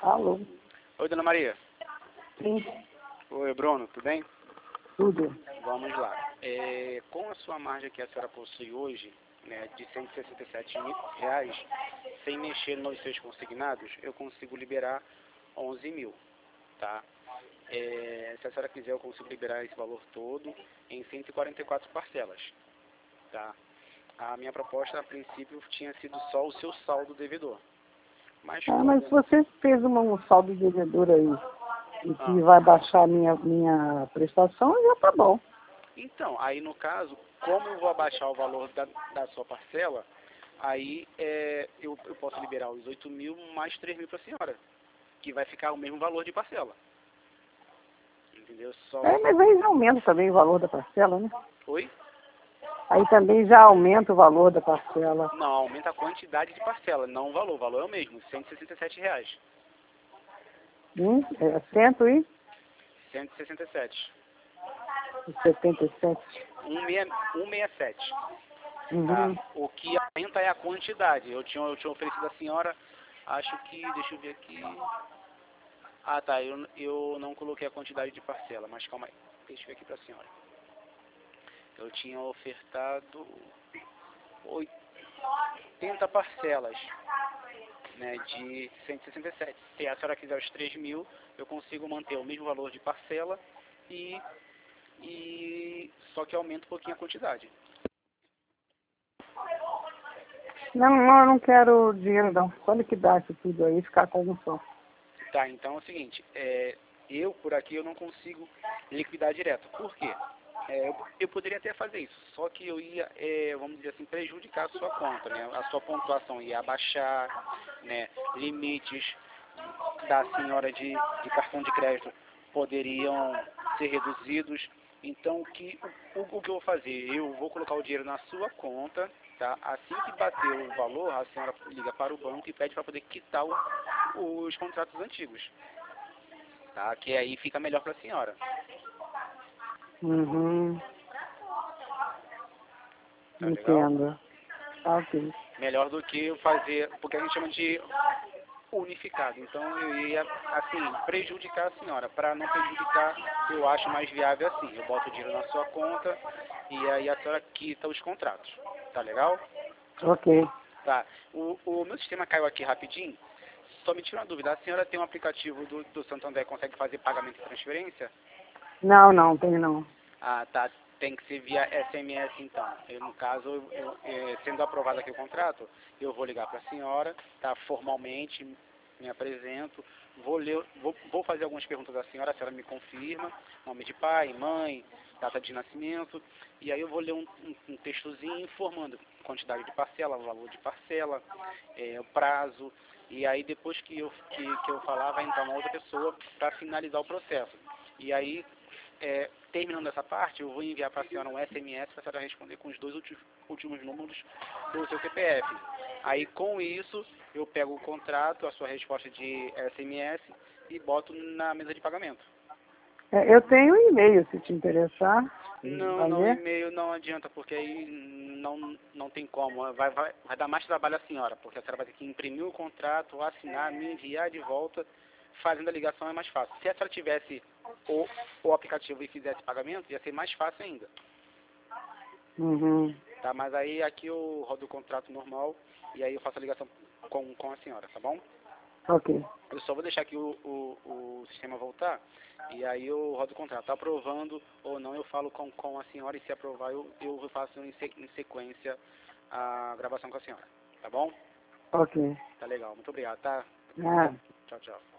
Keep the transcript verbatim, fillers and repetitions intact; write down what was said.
Alô? Oi, dona Maria. Sim, Oi, Bruno, tudo bem? tudo. Vamos lá. É, com a sua margem que a senhora possui hoje, né, de cento e sessenta e sete mil reais, sem mexer nos seus consignados, eu consigo liberar onze mil, tá? É, se a senhora quiser, eu consigo liberar esse valor todo em cento e quarenta e quatro parcelas, tá? A minha proposta, a princípio, tinha sido só o seu saldo devedor. Mas Ah, como... mas você fez uma, um saldo devedor aí, e que Ah. vai baixar a minha, minha prestação, já tá bom. Então, aí no caso, como eu vou abaixar o valor da, da sua parcela, aí é, eu, eu posso liberar os oito mil mais três mil para a senhora, que vai ficar o mesmo valor de parcela. Entendeu? Só... É, mas aí já aumenta também o valor da parcela, né? Oi? Aí também já aumenta o valor da parcela. Não, aumenta a quantidade de parcela, não o valor. O valor é o mesmo, cento e sessenta e sete reais. Hum? É cento e cento e sessenta e sete. setenta e sete. cento e sessenta e sete. Uhum. Tá? O que aumenta é a quantidade. Eu tinha, eu tinha oferecido à senhora, acho que, deixa eu ver aqui... Ah, tá, eu, eu não coloquei a quantidade de parcela, mas calma aí, deixa eu ver aqui para a senhora. Eu tinha ofertado oitenta parcelas, né, de cento e sessenta e sete. Se a senhora quiser os três mil, eu consigo manter o mesmo valor de parcela e, e só que aumenta um pouquinho a quantidade. Não, não, eu não quero dinheiro não. Quando que dá isso tudo aí, ficar com um só? Tá, então é o seguinte, é, eu por aqui eu não consigo liquidar direto. Por quê? É, eu, eu poderia até fazer isso, só que eu ia, é, vamos dizer assim, prejudicar a sua conta, né? A sua pontuação ia abaixar, né? Limites da senhora de, de cartão de crédito poderiam ser reduzidos. Então, o que, o, o que eu vou fazer? Eu vou colocar o dinheiro na sua conta, tá? Assim que bater o valor, a senhora liga para o banco e pede para poder quitar o, os contratos antigos, tá? Que aí fica melhor para a senhora. Uhum. Tá legal? Entendo. Tá ok. Melhor do que fazer, porque a gente chama de unificado. Então eu ia, assim, prejudicar a senhora. Para não prejudicar, eu acho mais viável assim. Eu boto o dinheiro na sua conta e aí a senhora quita os contratos. Tá legal? Ok. Tá. O, o meu sistema caiu aqui rapidinho. Só me tira uma dúvida. A senhora tem um aplicativo do, do Santander que consegue fazer pagamento e transferência? Não, não, tem não. Ah, tá. Tem que ser via S M S, então. Eu, no caso, eu, eu, eh, sendo aprovado aqui o contrato, eu vou ligar para a senhora, tá? Formalmente, me apresento, vou ler, vou, vou fazer algumas perguntas à senhora, a senhora me confirma, nome de pai, mãe, data de nascimento, e aí eu vou ler um, um, um textozinho informando quantidade de parcela, valor de parcela, eh, o prazo, e aí depois que eu, que, que eu falar, vai entrar uma outra pessoa para finalizar o processo. E aí, é, terminando essa parte, eu vou enviar para a senhora um S M S para a senhora responder com os dois últimos, últimos números do seu C P F. Aí, com isso, eu pego o contrato, a sua resposta de S M S e boto na mesa de pagamento. É, eu tenho um e-mail, se te interessar. Não, Vai não, ler? e-mail não adianta, porque aí não, não tem como. Vai, vai, vai dar mais trabalho à senhora, porque a senhora vai ter que imprimir o contrato, assinar, me enviar de volta. Fazendo a ligação é mais fácil. Se a senhora tivesse o, o aplicativo e fizesse pagamento, ia ser mais fácil ainda. Uhum. Tá? Mas aí aqui eu rodo o contrato normal e aí eu faço a ligação com, com a senhora, tá bom? Ok. Eu só vou deixar aqui o, o, o sistema voltar e aí eu rodo o contrato. Tá aprovando ou não, eu falo com, com a senhora e se aprovar eu, eu faço em, se, em sequência a gravação com a senhora. Tá bom? Ok. Tá legal. Muito obrigado, tá? Ah. Tchau, tchau.